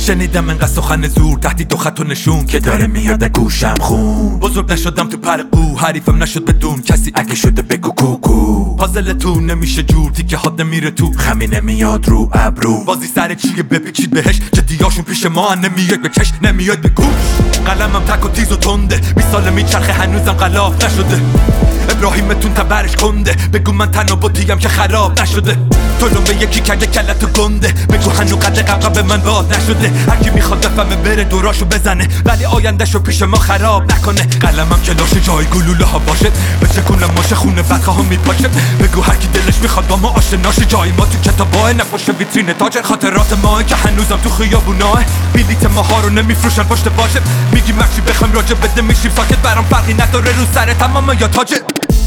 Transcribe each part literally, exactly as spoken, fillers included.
شنیدم انقدر سخن زور تهدید و خط و نشون که داره میاد گوشم خون. بزرگ نشدم تو پر قو، حریفم نشد بدون کسی اگه شده بگو کوکو. پازلتون نمیشه جور، تیکه هات نمیره تو، خمی نمیاد رو ابرو. بازی سر چیه بپیچید بهش، جدیاشون پیش ما نمیاد به چش، نمیاد به گوش. قلمم تک و تیز و تنده، بیست ساله میچرخه هنوزم غلاف نشده. ابراهیمتون تبرش کنده، بگو من تنها بودیم که خراب نشده. تو به یکی کرده کلت و گنده، بگو هنو قد قبقه به من باد نشده. هرکی میخواد بفهمه بره دوراشو بزنه، ولی آیندهشو پیش ما خراب نکنه. قلمم کلاش جای گلوله ها باشه، بچه کنم ماشه خونه بدخواه ها میپاشه. بگو هرکی دلش میخواد با ما آشناشه، جای ما تو کتاباه نفاشه ویترین تاجر. خاطرات ماه که هنوزم تو خیابوناه، بلیت ماها رو نمیفروشن پشت باشه. میگی مخشی بخوایم راجع بده میشیم ساکت، برام فرقی نداره رو سر تمام یا تاجه.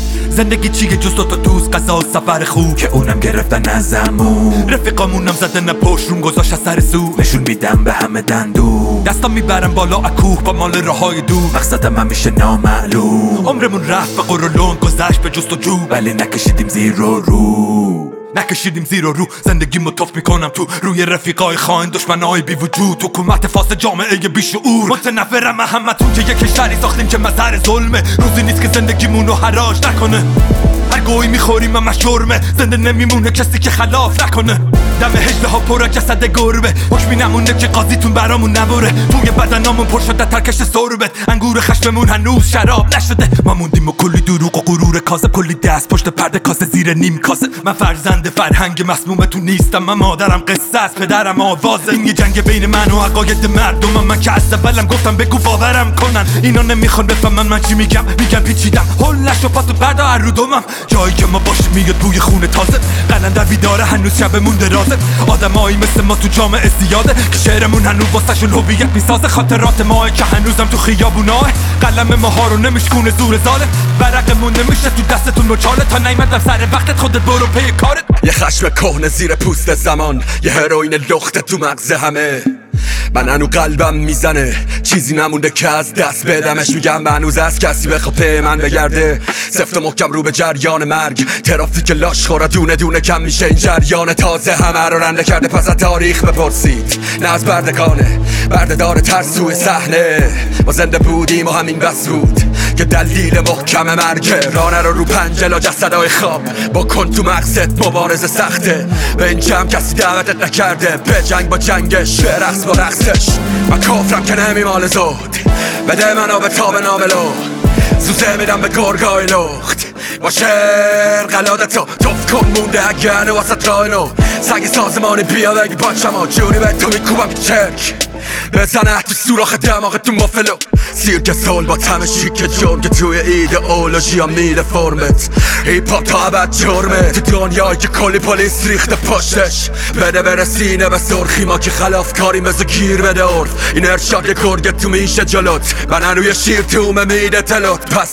زندگی چیه جز دو تا دوست، قضا و سفر خوب که اونم گرفتن ازمون. رفیقامونم زدن پشت روم گذاشت از سر سو، نشون میدم به همه دندون. دستام میبرم بالا اکوه با مال راهای دور، مقصدم همیشه نامعلوم. عمرمون رفت به قرولون گذشت به جست و جو، ولی نکشیدیم زیر و رو. نکشیدیم زیر و رو، زندگی متوف میکنم تو روی رفیقای خاین، دشمنای بی وجود، حکومت فاسد، جامعه بیشعور. متنفرم همتون که یک کشوری ساختیم که مظهر ظلمه. روزی نیست که زندگیمونو حراج نکنه، هر گویی میخوریم همش جرمه. زنده نمیمونه کسی که خلاف نکنه. دم هجده ها پر جسد گربه، حکمی نمونه که قاضیتون برامون نبره. توی بدنامون پر شده ترکش سربت، انگور خشممون هنوز شراب نشده. ما موندیم و کلی دروغ و غرور کاذب، کلی دست پشت پرده کاسه زیر نیم کاسه. من فرزند فرهنگ مسمومتون نیستم، من مادرم قصه است، پدرم آوازه. این یه جنگ بین من و عقاید مردمم، من که از اولم گفتم بگو باورم کنن. اینا نمیخوان بفهمن من چی میگم، میگم پیچیدم هول نشو پاتو بردا هر رو دومم. جایی که ما باشیم میاد بوی خون تازه، قلندر بیداره هنوز شبمون درازه. آدمایی مثل ما تو جامعه زیاده که شعرمون هنوز واسهشون هویت میسازه. خاطرات ماه که هنوزم تو خیابوناه، قلم ماها رو نمیشکونه زور ظالم. ورقمون نمیشه تو دستتون مچاله، تا نیومدم سر وقتت خودت برو پی کارت. یه خشم کهنه زیر پوست زمان، یه هروئین لخته تو مغز همه. من هنو قلبم میزنه، چیزی نمونده که از دست بدمش. میگم هنوز از کسی بخواه پی من بگرده، سفت و محکم رو به جریان مرگ. ترافیک لاش خورا دونه دونه کم میشه، این جریان تازه همه رو رنده کرده. پس از تاریخ بپرسید، نه از بردگانه، بردهدار ترسوی صحنه. ما زنده بودیم و همین بس بود که دلیل محکم مرگه. رانه رو رو پنجلا جسدهای خواب، با کن تو مقصد مبارزه سخته. به این جمع کسی دعوتت نکرده، به جنگ با جنگش، به رقص با رقصش. من کافرم که نمیمال زود، بده منو به تاب ناملو. زوزه میدم به گرگای لخت، با شعر قلادتو توف کن مونده اگرنه واسه رایلو. سگ سازمانی بیا بگی باچم ها، جوری به تو میکوبم که چرک بزنه تو سوراخ دماغ تو مفلو. سیرک سول با تم شیک جرم که توی ایدئولوژی ها میده فرمت. هیپ هاپ تا ابد جرمه تو دنیایی که کلی پلیس ریخته پشتش. بده بره سینه به سرخی، ما که خلاف کاری مثل گیر بده عرف. این ارشاد یه گرگه تو میشه جلوت، من هنوی شیر تومه میده تلوت. پس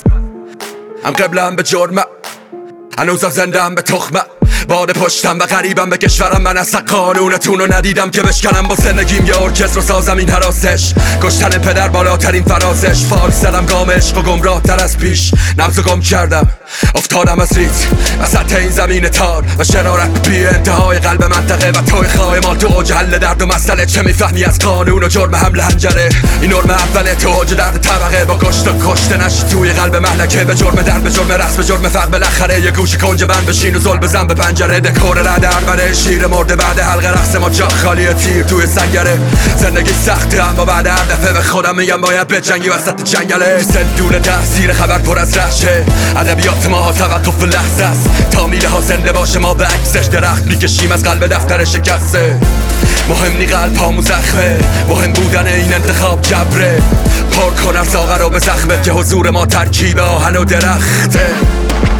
هم قبلم به جرمه، هنوزم زندم به تخمه. باد پشتم به غریبم به کشورم، من اصلا قانونتون رو ندیدم که بشکنم با زندگیم. یه ارکستر رو سازم این حراسش، کشتن پدر بالاترین فرازش. فال زدم گام عشق و گمراه تر از پیش، نبض و گم کردم افتادم از ریت وسط این زمین تار. و شرارت بی انتهای قلب منطقه و توی خواه مال تو اوج حل درد و مسئله. چه میفهمی از قانون و جرم حمل هنجره؟ این نرم اوله تو اوج درد طبقه، با کشت و کشته نشی توی قلب مهلکه. به جرم درد، به جرم رقص، به جرم فقر، بالاخره یه گوش کنج بند بشین و زل بزن به پنجره. دکور رد عربده شیر مرده بعد حلقه رقص ما، جا خالی تیر توی سنگره. زندگی سخته اما بعد هر دفعه به خودم میگم باید بجنگی وسط جنگله. سندون تحصیل خبر پر از رشه، ادبیات ما ها توقف لحظه است. تا میله ها زنده باشه ما به عکسش درخت میکشیم از قلب دفتر شکسته. مهم نی قلب هامون زخمه، مهم بودن این انتخاب جبره. پر کنم ساغر رو به زخمه که حضور ما ترکیب آهن و درخته.